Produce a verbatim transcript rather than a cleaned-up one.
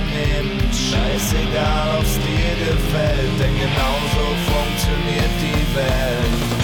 wahrnimmt. Scheißegal, ob's dir gefällt, denn genauso funktioniert die Welt.